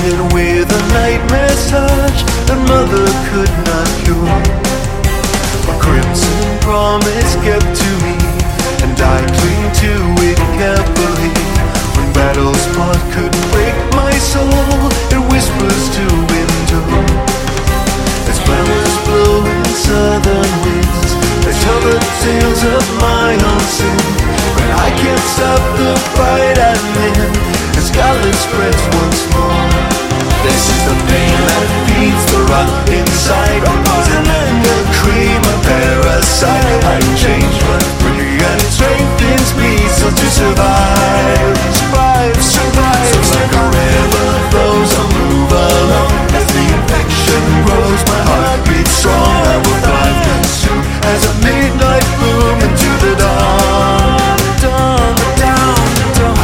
haunted with a nightmare's touch that mother could not cure. A crimson promise kept to me, and I cling to it carefully. When battles fought couldn't break my soul, it whispers to endure. As flowers blow in southern winds, they tell the tales of my own sin. But I can't stop the fight I'm in, and scarlet spreads once more. This is the pain that feeds the rot inside, poison and a cream, a parasite. I'm changed but free, and it strengthens me so to survive. Survive, survive. So like a river flows, I'll move along. As the infection grows, my heart beats strong. I will thrive, consume as a midnight bloom into the dawn. Dawn, dawn, dawn.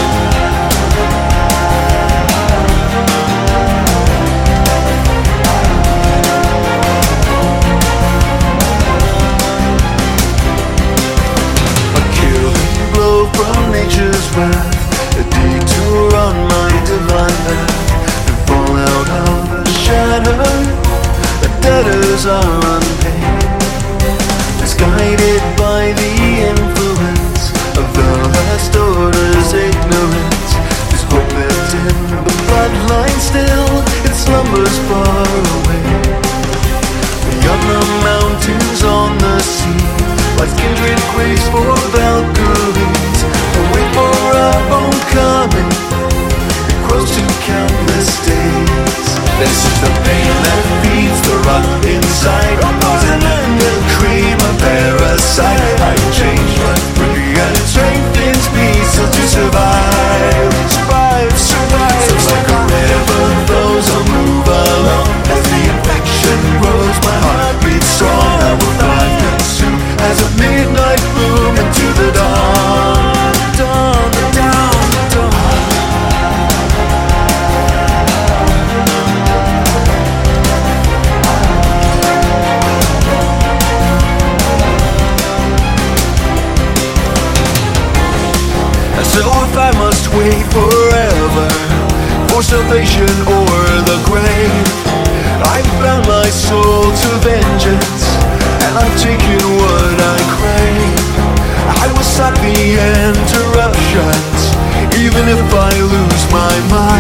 A killing blow from nature's wrath, a detour on my divine path. To fall out of the shadow, the debtors are unpaid. Misguided by the influence of the last order's ignorance. There's hope left in the bloodline still, it slumbers far away. Beyond the mountains, on the sea, lies kindred grace for Valkyries. Wait for our homecoming, it grows to countless days. This is the pain that feeds the rot inside, poison and a cream, a parasite. I'm changed but free, and it strengthens me so to survive. Survive, survive. So like a river flows, I'll move along. As the infection grows, my heart beats strong. I will thrive, consume as a midnight bloom into the dawn. Dawn, dawn, dawn. So if I must wait forever for salvation or the grave, I've bound my soul to vengeance, and I've taken what I crave. I will stop the interruptions, even if I lose my mind.